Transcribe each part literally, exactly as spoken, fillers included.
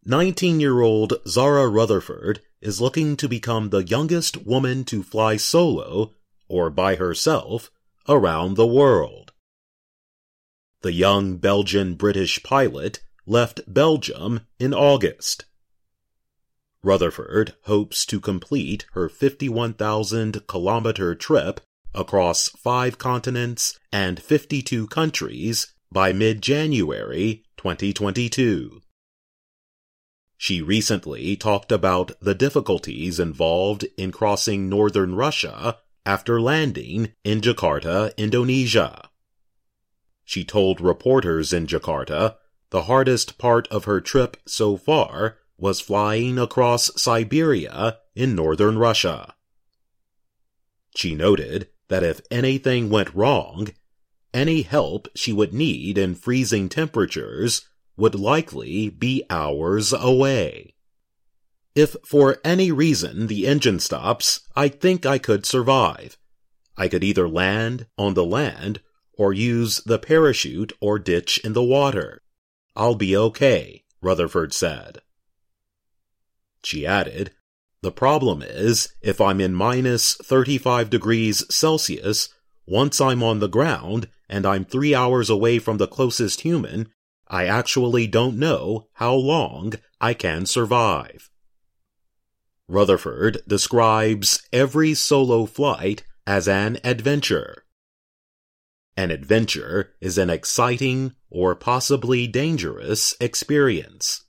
nineteen-year-old Zara Rutherford is looking to become the youngest woman to fly solo, or by herself, around the world. The young Belgian-British pilot left Belgium in August. Rutherford hopes to complete her fifty-one thousand kilometer trip across five continents and fifty-two countries by mid-January twenty twenty-two. She recently talked about the difficulties involved in crossing northern Russia after landing in Jakarta, Indonesia. She told reporters in Jakarta the hardest part of her trip so far was flying across Siberia in northern Russia. She noted that if anything went wrong, any help she would need in freezing temperatures would likely be hours away. If for any reason the engine stops, I think I could survive. I could either land on the land or use the parachute or ditch in the water. I'll be okay, Rutherford said. She added, "The problem is, if I'm in minus thirty-five degrees Celsius, once I'm on the ground and I'm three hours away from the closest human, I actually don't know how long I can survive." Rutherford describes every solo flight as an adventure. An adventure is an exciting or possibly dangerous experience.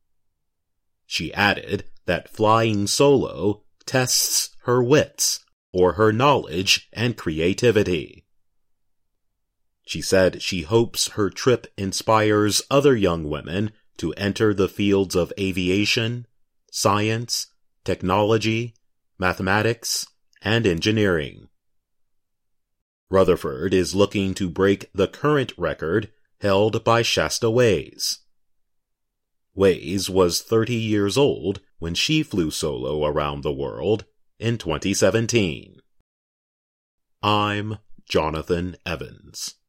She added that flying solo tests her wits or her knowledge and creativity. She said she hopes her trip inspires other young women to enter the fields of aviation, science, technology, mathematics, and engineering. Rutherford is looking to break the current record held by Shasta Ways. Ways was thirty years old when she flew solo around the world in twenty seventeen. I'm Jonathan Evans.